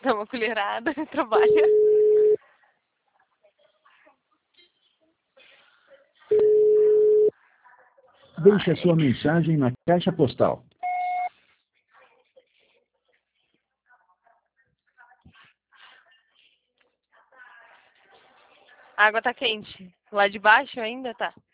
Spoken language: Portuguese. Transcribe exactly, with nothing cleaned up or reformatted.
Dá uma colherada e trabalha. Deixe a sua mensagem na caixa postal. A água tá quente. Lá de baixo ainda tá.